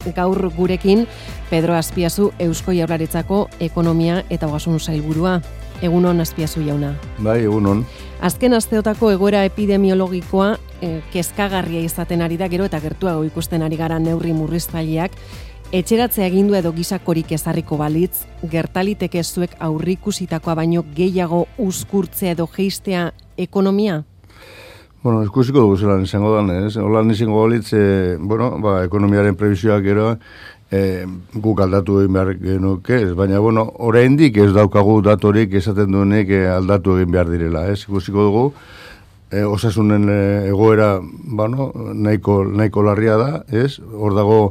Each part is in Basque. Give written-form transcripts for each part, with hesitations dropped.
gaur gurekin Pedro Azpiazu Eusko Jaurlaritzako Ekonomia eta Ogasun Sailburua. Egunon Azpiazu jauna. Bai, egunon. Azken asteotako egoera epidemiologikoa kezkagarria izaten ari da, gero eta gertuago ikusten ari gara neurri murriztaileak. Etxeratzea agindua edo gisakorik ezarriko balitz, gertaliteke zuek aurrikusitakoa baino gehiago uzkurtzea edo jeistea ekonomia? Bueno, ikusiko dugu zelan izango da, ez? Holan izango balitz, ekonomiaren prebizioak gero guk aldatu egin behar genuke, ez? Baina, oraindik ez daukagu datorik esaten duenek aldatu egin behar direla, ez? Ikusiko dugu, osasunen egoera, nahiko larria da, ez? Hor dago,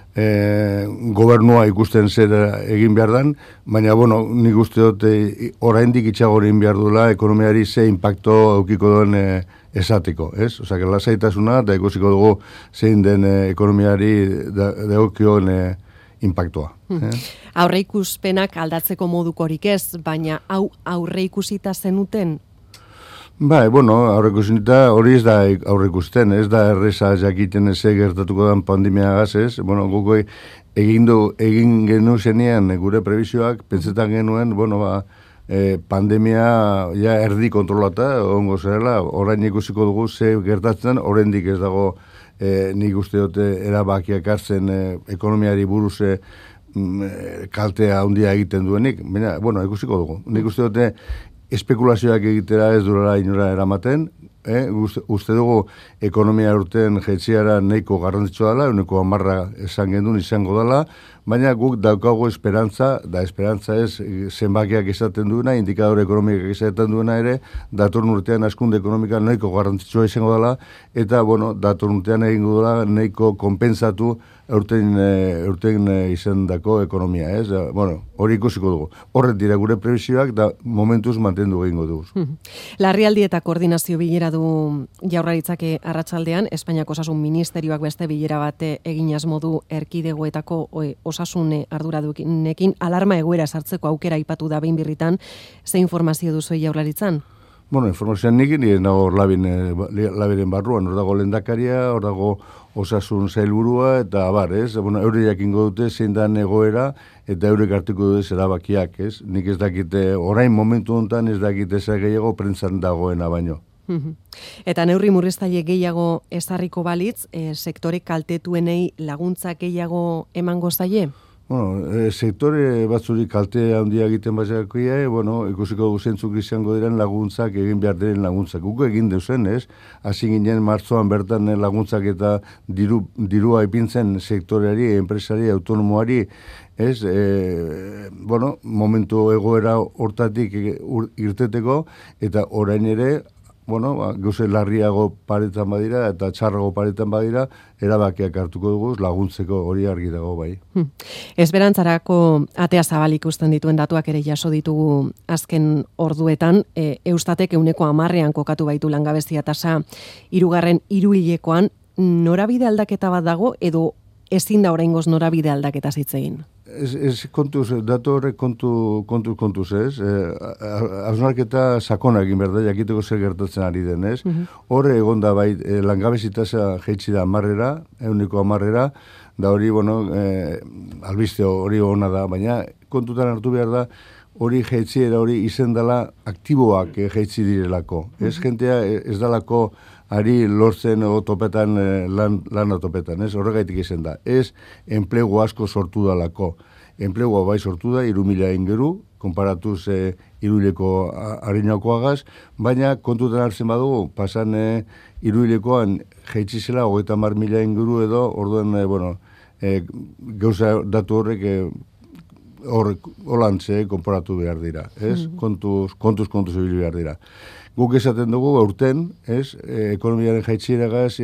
gobernua ikusten zer egin behar dan, baina, nik uste dut oraindik itxagor egin behar duela ekonomiari ze impacto aukiko duen esateko, ez? Osa, lasaitasuna eta ikusiko dugu zein den ekonomiari dagokion impactoa. Aurreikuspenak aldatzeko modukorik ez, baina hau aurreikusita zenuten? Bai, aurreikusita hori ez da aurreikusten, ez da erreza jakiten ez gertatuko dan pandemiagaz, ez? Guk egin genu zenean gure prebizioak, pentsetan genuen, pandemia ja erdi kontrolata, ongo zerela, orain ikusiko dugu ze gertatzen, oraindik ez dago nik uste dute erabakiak hartzen ekonomiari buruz kaltea handia egiten duenik, baina, ikusiko dugu. Nik uste dute espekulazioak egitera ez durala inora eramaten, uste dugu ekonomia urten jetziara nahiko garrantzitsua dela, 10% esan gendun izango dela, baina guk daukago esperantza, da esperantza ez zenbakiak esaten duena, indikadore ekonomikak esaten duena ere, datorn urtean askunde ekonomika nahiko garrantzitsua izango dela, eta, datorn urtean egingo dela nahiko konpentsatu urten izendako ekonomia, ez? Hori ikusiko dugu. Horret dira gure prebizioak da momentuz mantendu egingo dugu. Larrialdi eta koordinazio bilera du Jaurlaritzak arratsaldean, Espainiako Osasun Ministerioak beste bilera bat egin asmo du erkidegoetako osasun arduradunekin alarma egoera sartzeko aukera aipatu da behin birritan. Ze informazio duzu Jaurlaritzan? Informazioan nik nago labiren barruan, hor dago lehendakaria, hor dago osasun sailburua, eta ez? Eure jakingo dute zein dan egoera, eta eurek hartuko dute erabakiak, ez? Nik ez dakite, orain momentu honetan ez dakite zer gehiago prentzan dagoena baino. Eta neurri murriztaile gehiago ezarriko balitz, sektore kaltetuenei laguntza gehiago emango zaie? Sektore batzuri kalte handia egiten bazakoia, ikusiko guzentzuk izango diren laguntzak, egin behar diren laguntzak. Guk egin deusen, ez? Hasi ginen martzoan bertan laguntzak eta dirua ipintzen sektoreari, enpresari, autonomoari, ez? Momentu egoera hortatik irteteko, eta orain ere, gauze larriago paretan badira eta txarrago paretan badira, erabakiak hartuko dugu laguntzeko hori argi dago bai. Esperantzarako atea zabalik ikusten dituen datuak ere jaso ditugu azken orduetan, Eustatek 10% kokatu baitu langabezia tasa 3. hiruhilekoan, norabide aldaketa bat dago edo ezin da oraingoz norabide aldaketa hitz egin? Ez kontuz, datu horrek kontuz ez, hausnarketa sakona egin behar da, jakiteko zer gertatzen ari den, ez? Horre egon da bai, langabezitasa jeitsi da 10%, da hori, albiste hori ona da, baina kontutan hartu behar da, hori jeitziera hori izendala aktiboak jeitzi direlako. Ez jentea ez dalako ari lortzen topetan, lan topetan, ez? Horregaitik izen da. Ez enplegu asko sortu dalako. Enplegua bai sortu da, 3.000 ingeru, konparatuz hiruhileko harinakoagaz, baina kontutan hartzen badugu, pasan hiruhilekoan jeitsi zela 30.000 inguru edo, orduan, gauza datu horrek holantze konparatu behar dira, ez? Kontuz ibili behar dira. Guk esaten dugu, aurten, ez? Ekonomiaren jaitsieragaz,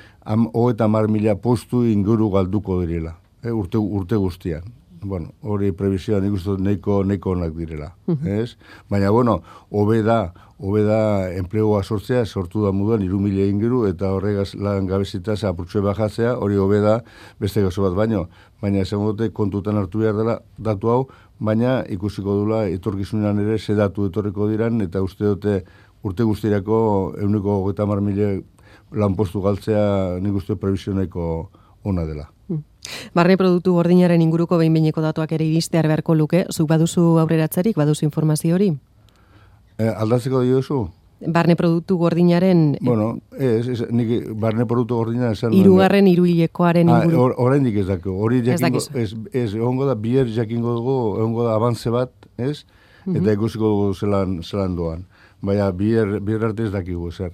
30.000 postu inguru galduko direla, urte guztian. Hori prebizioan ikustu nahiko onak direla, ez? Baina, hobe da enplegua sortzea, sortu da moduan 3.000 inguru, eta horregaz langabezitasa apurtxoe bajatzea, hori hobe da beste gauza bat baino. Baina esan dute kontutan hartu behar dela datu hau, baina ikusiko dula etorkizunean ere ze datu etorriko diran, eta uste dute urte guztirako 130.000 lanpostu galtzea nik uste prebizionaiko ona dela. Barne produktu gordinaren inguruko behin-behineko datuak ere iristear beharko luke, zuk baduzu aurreratzarik, baduzu informazio hori? Aldatzeko diozu? Barne produktu gordinaren... Bueno, nik barne produktu gordinaren esan... Hirugarren hiruhilekoaren inguru. Oraindik ez dako. Hori jakingo, ez, egongo da, bier jakingo dugu, egongo da abantze bat, ez? Eta ikusiko dugu zelan doan. Baina, bier arte ez dakigu, zer.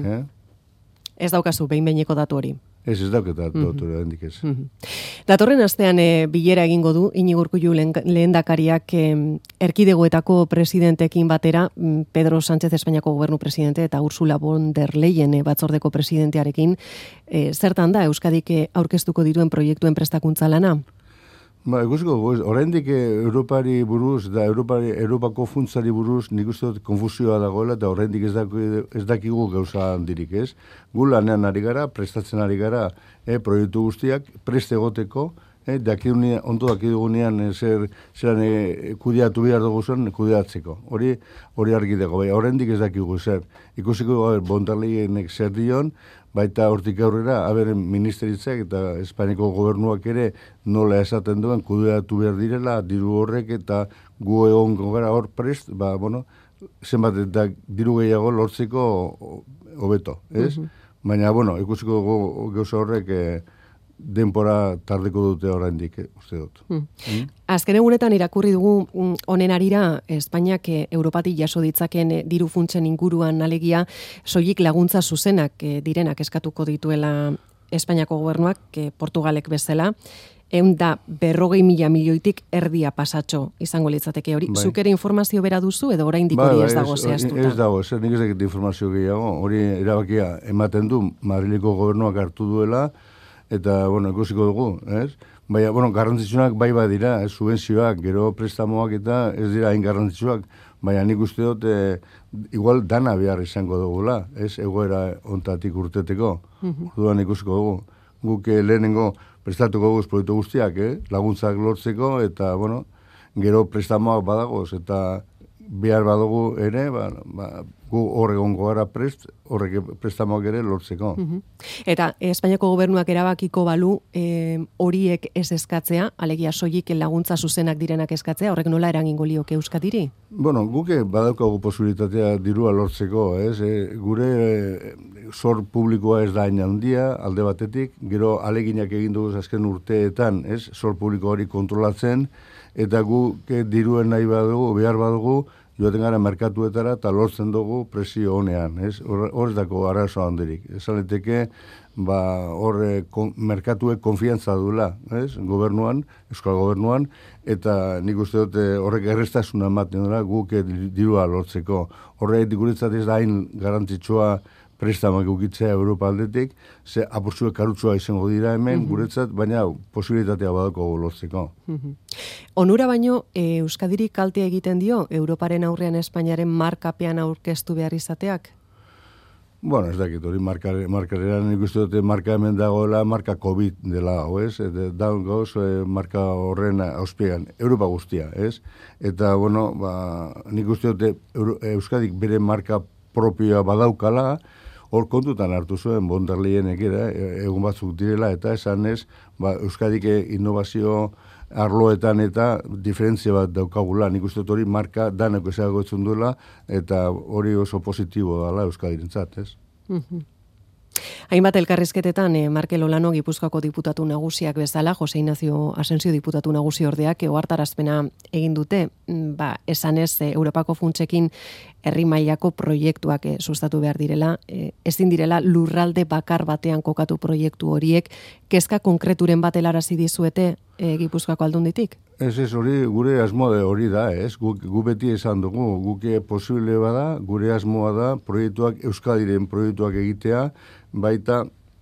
Ez daukazu, behin-behineko datu hori. Ez dauketa datu hendik ez. Datorren astean bilera egingo du, Iñigo Urkullu lehendakariak erkidegoetako presidentekin batera, Pedro Sánchez Espainiako gobernu presidente eta Ursula von der Leyen batzordeko presidentearekin. Zertan da, Euskadik aurkeztuko dituen proiektuen prestakuntza lana? Ikusiko, oraindik Europari buruz, da Europako funtzari buruz, nik uste dut konfusioa dagoela, eta oraindik ez dakigu gauza handirik, ez? Gu lanean ari gara, prestatzen ari gara, proiektu guztiak, preste egoteko, ondo dakigunean zeran kudeatu behar dugu zen, kudeatzeko. Hori argi dago, oraindik ez dakigu zer. Ikusiko, Bondarleienek zer dion, baita hortik aurrera, ministeritzak eta Espainiako gobernuak ere nola esaten duen, kudeatu behar direla, diru horrek eta gu egongo gara hor prest, zenbat eta diru gehiago lortzeko hobeto, ez? Baina, ikusiko gauza horrek denpora tardeko dute oraindik, uste dut. Azken egunetan irakurri dugu honen arira Espainiak Europatik jaso ditzaken diru funtsen inguruan alegia soilik laguntza zuzenak direnak eskatuko dituela Espainiako gobernuak, Portugalek bezala, 140.000 milioitik erdia pasatxo izango litzateke hori. Zuk ere informazio bera duzu edo oraindik hori ez dago zehaztuta? Ez dago, nik ez dakit informazio gehiago, hori erabakia ematen du Madrileko gobernuak hartu duela, eta, ikusiko dugu, ez? Baina, garrantzitsunak bai badira, subentzioak, gero prestamoak eta ez dira hain garrantzitsuak, baina nik uste dut, igual dana behar izango dugula, ez? Egoera ontatik urteteko, orduan ikusiko dugu. Guk lehenengo prestatuko dugu proiektu guztiak, laguntzak lortzeko, eta, gero prestamoak badagoz, eta behar badugu ere, gu horregongo gara horrek prestamoak ere lortzeko. Eta Espainiako gobernuak erabakiko balu horiek ez eskatzea, alegia soilik laguntza zuzenak direnak eskatzea, horrek nola eragingo lioke Euskadiri? Guke badaukagu posibilitatea dirua lortzeko, ez? Gure zor publikoa ez da hain handia, alde batetik, gero aleginak egin dugu azken urteetan, ez? Zor publiko hori kontrolatzen, eta guk diruen nahi badugu, behar badugu, joaten gara merkatuetara eta lortzen dugu presio honean, ez? Hor ez dako arazo handirik. Esaleteke, merkatuek konfiantza duela, ez? Gobernuan, Euskal Gobernuan, eta nik uste dut horrek errestasuna ematen dira guk dirua lortzeko. Horrek guretzat ez da hain garantzitsua prestamak ukitzea Europa aldetik, ze apurtzuek karutzua izango dira hemen, guretzat, baina posibilitatea badako lortzeko. Onura baino, Euskadiri kalte egiten dio, Europaren aurrean Espainiaren markapean aurkeztu behar izateak? Ez dakit, hori markareran nik uste dute marka hemen dagoela, marka COVID dela, ez? Daun gauz, marka horren auspiegan, Europa guztia, ez? Eta, nik uste dute Euskadik bere marka propioa badaukala, hor kontutan hartu zuen von der Leyenek egun batzuk direla, eta esan ez, Euskadik innovazio arloetan eta diferentzia bat daukagula. Nik uste hori marka daneko ezagotzen duela, eta hori oso positibo dela Euskadirentzat, ez? Hainbat elkarrizketetan, Markel Olano Gipuzkoako diputatu nagusiak bezala, Jose Ignacio Asensio diputatu nagusi ordeak ohartarazpena egin dute, esanez Europako funtsekin herri mailako proiektuak sustatu behar direla, ezin direla lurralde bakar batean kokatu proiektu horiek, kezka konkreturen bat helarazi dizuete Gipuzkoako Aldunditik? Ez hori gure asmoa hori da, ez? Gu beti esan dugu, guke posible bada, gure asmoa da proiektuak, Euskadiren proiektuak egitea, baita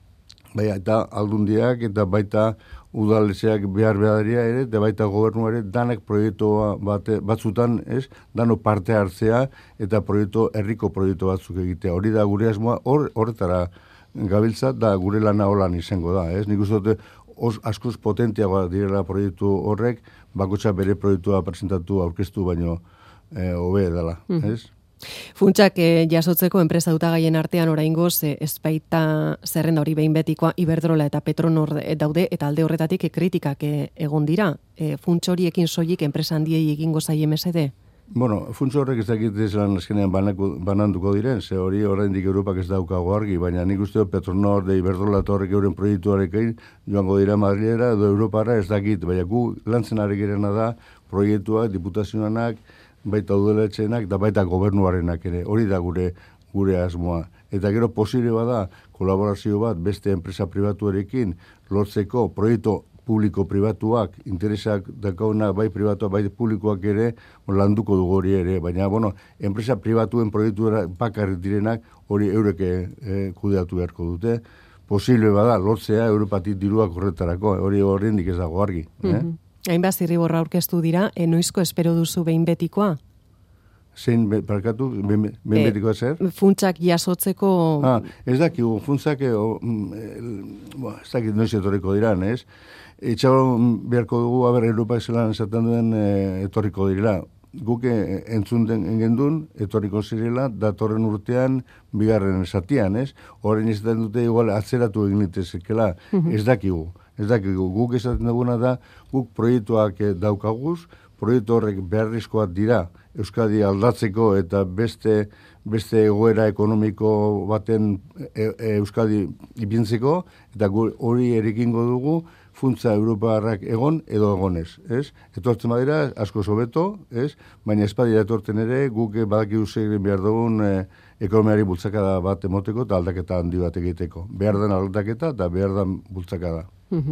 Aldundiak eta baita udalezeak behar-beharia ere, eta baita gobernu ere, danak proiektu batzutan, ez? Dano parte hartzea eta herriko proiektu batzuk egitea. Hori da gure asmoa, horretara gabiltza, da gure lana holan izango da, ez? Nik uste dute, askoz potentiagoa direla proiektu horrek, bakotxa bere proiektua presentatu aurkeztu baino hobe dela, ez? Funtsak jasotzeko enpresa hautagaien artean oraingoz ez baita zerrenda hori behin betikoa Iberdrola eta Petronor daude eta alde horretatik kritikak egon dira. Funts horiekin soilik enpresa handiei egingo zaie mesede? Bueno, funts horrek ez dakit zelan azkenean bananduko diren, ze hori oraindik Europak ez daukago argi, baina nik uste Petronor de Iberdrola eta horrek euren proiektuarekin joango dira Madrilera edo Europara ez dakit, baina gu lantzen ari girena da proiektuak, diputazioanak, baita udaletxenak eta baita gobernuarenak ere, hori da gure asmoa. Eta gero posible bada kolaborazio bat beste enpresa pribatuarekin lortzeko proiektu publiko-pribatuak, interesak dakauna bai pribatuak, bai publikoak ere, landuko dugu hori ere, baina, enpresa pribatuen proiektuera bakarrik direnak hori eureke kudeatu beharko dute. Posible bada, lortzea Europatik diruak horretarako, hori horrendik ez dago argi. Hainbat zirriborra aurkeztu dira, noizko espero duzu behin betikoa? Zein, parkatu, behin betikoa zer? Funtsak jasotzeko... Ez dakigu, funtsak, ez dakit noiz etorriko diran, ez? Etxaron beharko dugu, Europa zelan esaten duen etorriko direla. Guk entzunten gendun, etorriko zirela, datorren urtean, bigarren esatian, ez? Horren izaten dute, igual, atzeratu egin litezekela, ez dakigu. Guk esaten duguna da, guk proiektuak daukaguz, proiektu horrek beharrizkoak dira, Euskadi aldatzeko eta beste egoera ekonomiko baten Euskadi ipintzeko, eta hori erekingo dugu, funtsa Europarrak egon edo egonez, ez? Etortzen badira, asko sobeto, ez? Baina espadira etorten ere, guk badakigu zegin behar dugun ekonomiari bultzakada bat emoteko eta aldaketa handi bat egiteko. Behar den aldaketa eta behar den bultzakada.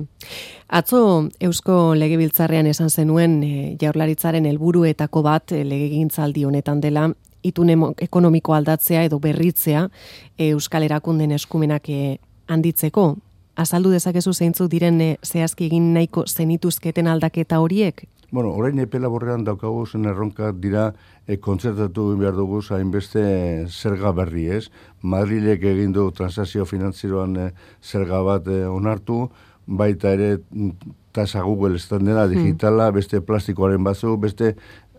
Atzo Eusko Legebiltzarrean esan zenuen Jaurlaritzaren helburuetako bat legegintzaldi honetan dela itun ekonomiko aldatzea edo berritzea Euskal Erakunden eskumenak handitzeko. Azaldu dezakezu zeintzuk diren zehazki egin nahiko zenituzketen aldaketa horiek? Bueno, orain epela borrean daukagu zen erronka dira kontzertatu behar dugu hainbeste zerga berri, ez? Madrilek egin du transakzio finantzieroan zerga bat onartu, baita ere tasa Google estandena digitala, beste plastikoaren batzuk, beste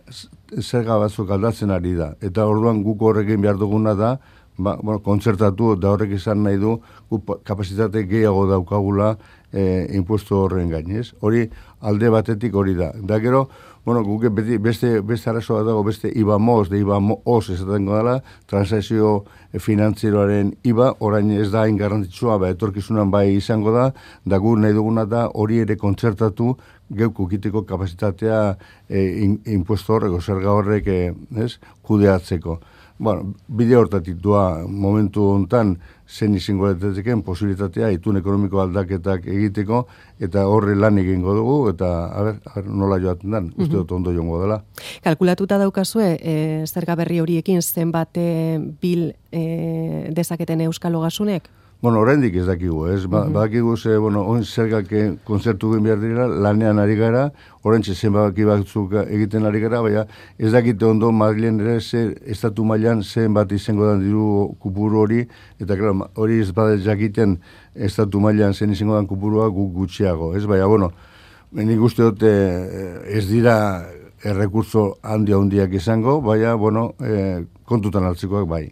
zerga batzuk aldatzen ari da. Eta orduan guk horrekin behar duguna da, kontzertatu da horrek izan nahi du, kapazitate gehiago daukagula impuesto horren gainez. Hori alde batetik hori da. Da gero, guk beste arazoa dago, beste IVA MOS, de IVA MOS esatengo dela, transakzio finantzieroaren IVA, orain ez da hain garrantzitsua, etorkizunan bai izango da, da gu nahi duguna da hori ere kontzertatu geuk ukiteko kapazitatea impuesto horrek, zerga horrek kudeatzeko. Bide hortatik doa momentu hontan zen izango daiteken posibilitatea itun ekonomiko aldaketak egiteko eta horre lan egingo dugu eta nola joaten den, uste dut ondo joango dela. Kalkulatuta daukazue, zerga berri horiekin zenbat bil dezaketen Euskal Ogasunek? Oraindik ez dakigu, ez? Badakigu ze, oin zergak kontzertu egin behar dira, lanean ari gara, oraintxe zenbaki batzuk egiten ari gara, baina ez dakite ondo Madrilen ere estatu mailan zenbat izango dan diru kupuru hori, eta hori ez bada jakiten estatu mailan zen izango dan kupurua gutxiago, ez? Baina, nik uste dut ez dira errekurtso handiak izango, baina, kontutan hartzekoak bai.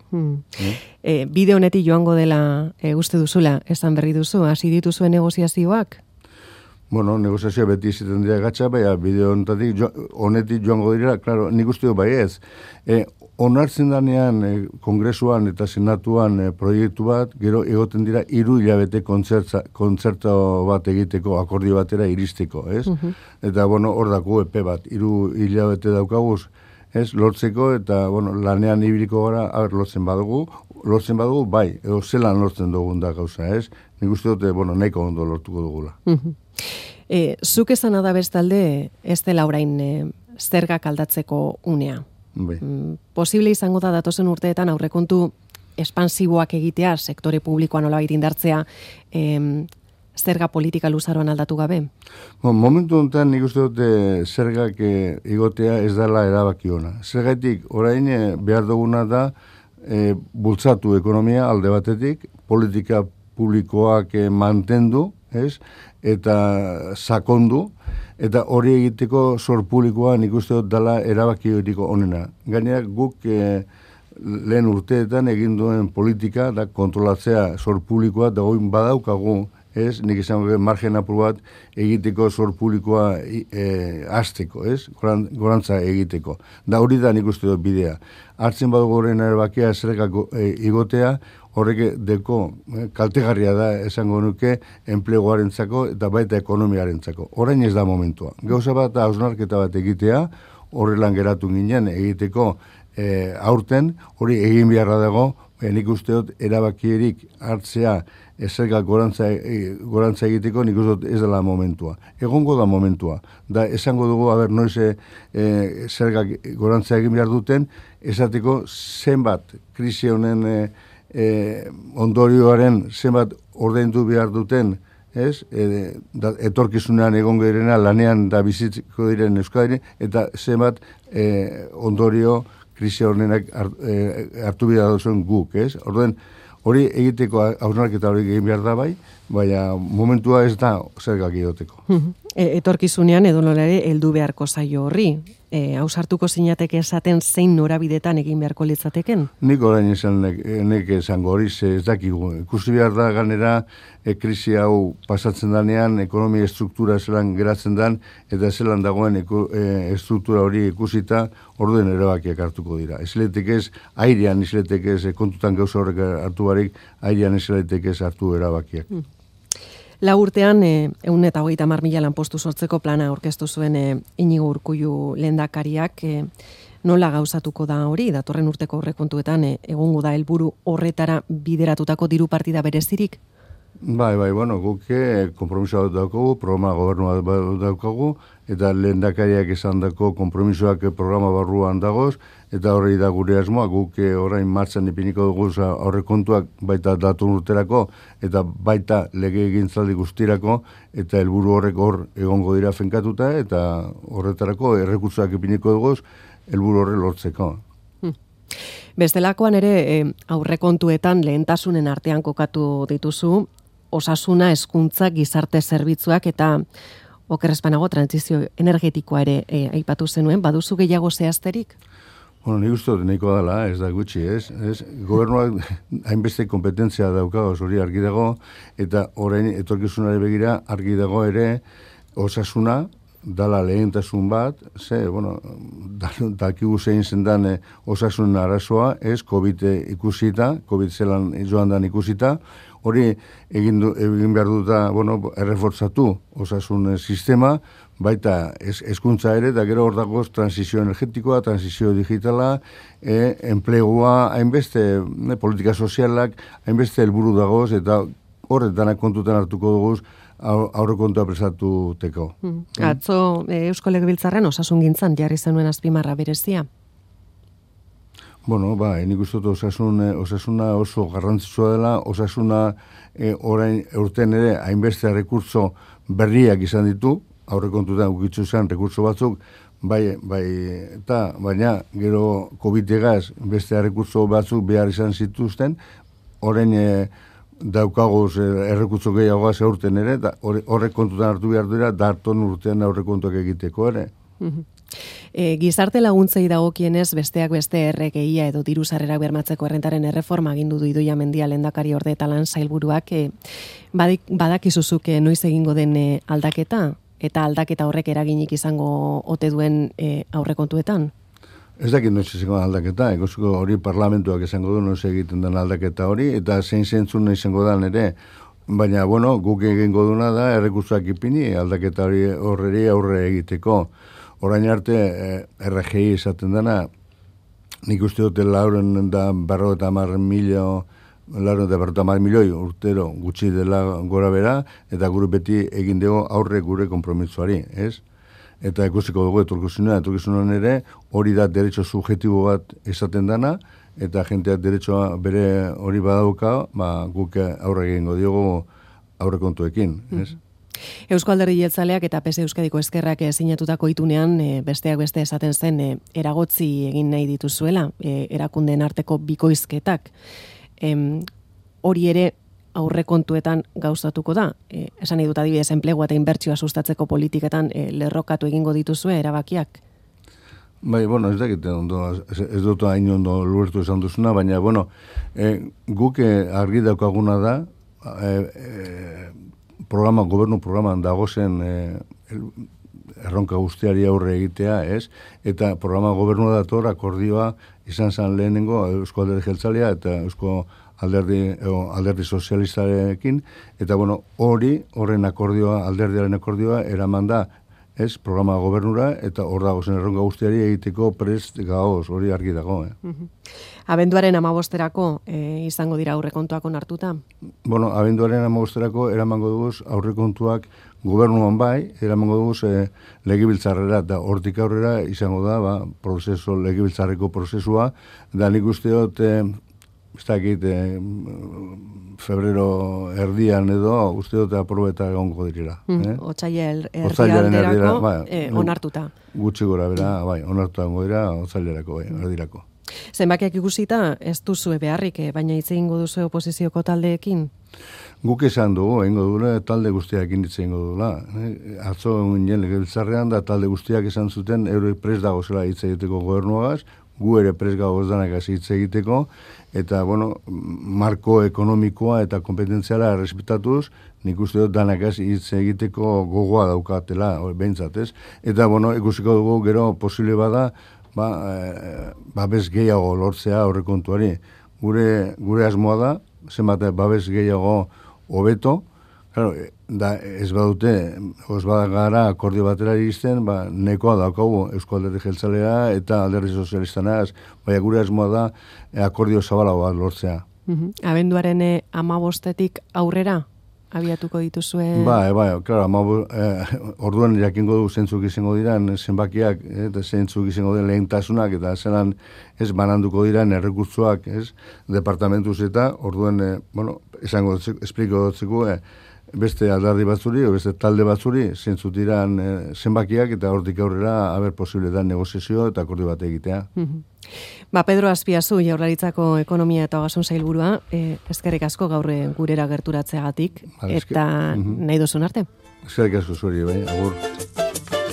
Bide honetik joango dela uste duzula, esan berri duzu, hasi dituzuen negoziazioak? Negoziazioa beti izaten dira gatsa, baina bide honetik joango dira, klaro, nik uste dut bai ez. Onartzen danean kongresuan eta senatuan proiektu bat, gero egoten dira 3 hilabete kontzerto bat egiteko, akordio batera iristeko, ez? Eta, hor dago epe bat, 3 hilabete daukaguz, ez, lortzeko, eta, lanean ibiliko gara, lortzen badugu, bai, edo zelan lortzen dugun da gauza, ez? Nik uste dute, nahiko ondo lortuko dugula. Zuk esan da bestalde, ez dela orain zergak aldatzeko unea. Posible izango da datozen urteetan aurrekontu espansiboak egitea, sektore publikoan nolabait indartzea, zerga politika luzaroan aldatu gabe? Momentu honetan nik uste dute zergak igotea ez dela erabaki ona. Zergatik orain behar duguna da bultzatu ekonomia alde batetik, politika publikoak mantendu, ez? Eta sakondu, eta hori egiteko zor publikoa nik uste dut dela erabaki horiko onena. Gainera guk lehen urteetan egin duen politika da kontrolatzea zor publikoa da goin badaukagu, ez, nik izango margen apur bat egiteko zor publikoa azteko, ez, gorantza egiteko. Da hori da nik uste dut bidea. Hartzen badugu horren erabakia zergako igotea, horrek deko kaltegarria da esango nuke enpleguarentzako eta baita ekonomiarentzako. Orain ez da momentua. Gauza bat hausnarketa bat egitea, horrelan geratu ginen egiteko aurten, hori egin beharra dago, nik uste dut erabakierik hartzea zergak gorantza egiteko, nik uste dut ez dela momentua. Egongo da momentua. Da esango dugu, noiz zergak gorantza egin behar duten, esateko zenbat krisi honen ondorioaren zenbat ordaindu behar duten, ez? Etorkizunean egongo direna, lanean da bizitziko diren Euskadiri, eta zenbat ondorio krisi honenak hartu behar duzuen guk, ez? Orduan, hori egiteko hausnarketa hori egin behar da bai, baina momentua ez da zergak egoteko. Etorkizunean edo nola ere heldu beharko zaio horri. Ausartuko zinateke esaten zein norabidetan egin beharko litzateken? Nik orain esango hori ez dakigu. Ikusi behar da ganera krisi hau pasatzen danean, ekonomia estruktura zelan geratzen dan, eta zelan dagoen estruktura hori ikusita orduen erabakiak hartuko dira. Eziletek ez, airean eziletek ez, kontutan gauza horrek hartu barik, airean eziletek ez hartu erabakiak. Lau urtean, 130.000 lanpostu sortzeko plana aurkeztu zuen Inigo Urkullu lehendakariak, nola gauzatuko da hori, datorren urteko aurrekontuetan egongo da helburu horretara bideratutako diru partida berezirik? Bai, bueno, guk konpromisoa daukagu, programa gobernua daukagu, eta lehendakariak esan dako konpromisoak programa barruan dagoz, eta horri da gure asmoa, guk orain martxan ipiniko dugu aurrekontuak baita datu urterako, eta baita lege egintzaldi guztirako, eta helburu horrek hor egongo dira fenkatuta, eta horretarako errekurtsoak ipiniko dugu, helburu horre lortzeko. Bestelakoan ere aurrekontuetan lehentasunen artean kokatu dituzu, osasuna, hezkuntza, gizarte zerbitzuak eta okerrezpanago trantsizio energetikoa ere aipatu zenuen, baduzu gehiago zehazterik? Bueno, nik uste dut nahikoa dela, ez da gutxi, ez? Gobernuak hainbeste kompetentzia daukago, hori argi dago, eta orain etorkizunari begira argi dago ere osasuna, dala lehentasun bat, dakigu zein zendan osasun arazoa, ez, COVID ikusita, COVID zelan joan dan ikusita, hori egin behar duta, errefortzatu osasun sistema, baita hezkuntza ere, da gero hor dagoz transizio energetikoa, transizio digitala, enplegua, hainbeste politika sozialak, hainbeste helburu dagoz, eta horretanak kontutan hartuko dugu aurrekontua presatuteko. Atzo Eusko Legebiltzarrean osasungintzan jarri zenuen azpimarra berezia? Bueno, nik uste dut osasuna oso garrantzitsua dela, osasuna orain urten ere hainbeste rekurtso berriak izan ditu, aurrekontutan ukitzu zen rekurtso batzuk, baina gero COVID-egaz beste rekurtso batzuk behar izan zituzten, orain daukaguz errekurtso gehiagoa zeurten ere, horrek kontutan hartu behar dira, darton urtean aurrekontuak egiteko ere. Gizarte laguntzei dagokienez besteak beste RGIa edo diru sarrerak bermatzeko errentaren erreforma agindu du Idoia Mendia lehendakari orde eta lan sailburuak, badakizuzuk noiz egingo den aldaketa, eta aldaketa horrek eraginik izango ote duen aurrekontuetan? Ez dakit noiz izango aldaketa, hori parlamentuak izango du noiz egiten den aldaketa hori, eta zein zentzun izango da ere, baina, guk egingo duna da, errekurtsoak ipini, aldaketa horreri aurre egiteko. Orain arte, RGI izaten dena, nik uste dute lauren da barro eta milioi urtero gutxi dela gora bera, eta gure beti egin dugu aurre gure konpromitsuari, ez? Eta ikusiko dugu etorkizunean ere, hori da derecho subjetibo bat esaten dana, eta jenteak derechoa bere hori badauka, guk aurre egingo diogu aurrekontuekin, ez? Eusko Alderdi Jeltzaleak eta PS Euskadiko Ezkerrak sinatutako itunean besteak beste esaten zen eragotzi egin nahi dituzuela, erakundeen arteko bikoizketak. Hori ere aurrekontuetan gauzatuko da. Esan nahi dut adibidez enplegua eta inbertsioa sustatzeko politiketan lerrokatu egingo dituzue erabakiak? Bai, bueno, ez dakit ondo, ez dut hain ondo luertu esan duzuna, baina, bueno, guk argi daukaguna da, gobernu programan dagozen erronka guztiari aurre egitea, ez? Eta programa gobernu dator akordioa izan zen lehenengo Eusko Alderdi Jeltzalea eta Eusko Alderdi Sozialistarekin, eta bueno, horren alderdiaren akordioa eraman da, ez, programa gobernura, eta hor dago zen erronka guztiari egiteko prest gaoz, hori argi dago. Abenduaren 15erako izango dira aurrekontuak onartuta? Bueno, abenduaren 15erako eramango duguz aurrekontuak gobernuan bai, eramango duguz legebiltzarrera, eta hortik aurrera izango da, legebiltzarreko prozesua, da nik uste dut, ez dakit, febrero erdian edo, uste dut aprobeta egongo direla. Otsaila erdialderako onartuta. Gutxi gora bera, bai, onartuta egongo dira, otsailerako, erdirako. Zenbakiak ikusita, ez duzue beharrik, baina hitz egingo duzu oposizioko taldeekin? Guk esan dugu, egingo dugula, talde guztiak inditze egingo dugula. Atzo ginen legebiltzarrean da talde guztiak esan zuten, euro prest dago zela hitz egiteko gobernuagaz, gu ere prest gagoz danak hitz egiteko, eta, bueno, marko ekonomikoa eta kompetentziala errespetatuz, nik uste dut danak hitz egiteko gogoa daukatela, behintzat, ez? Eta, bueno, ikusiko dugu gero posible bada, babes gehiago lortzea aurrekontuari. Gure asmoa da, zenbat babes gehiago hobeto, claro, da ez badute, ez badagara akordio batera iristen, nekoa daukagu Eusko Alderdi Jeltzalea eta Alderdi Sozialistanaz, baina gure asmoa da akordio zabalago bat lortzea. Abenduaren 15etik aurrera abiatuko dituzue? Bai, claro, orduan jakingo du zentzuk izango diran zenbakiak, eta zentzuk izango diren lehentasunak, eta zelan ez bananduko diran errekurtzoak, ez, departamentuz eta, orduan, bueno, espliko dutzeko, beste aldardi batzuri, beste talde batzuri, zentzuk diran zenbakiak, eta hortik aurrera, haber posible da negoziazio eta akordio bat egitea. Pedro Azpiazu, Jaurlaritzako Ekonomia eta Ogasun Sailburua, eskerrik asko gaur gurera gerturatzeagatik, eta nahi duzun arte. Eskerrik asko zuri, bai, agur.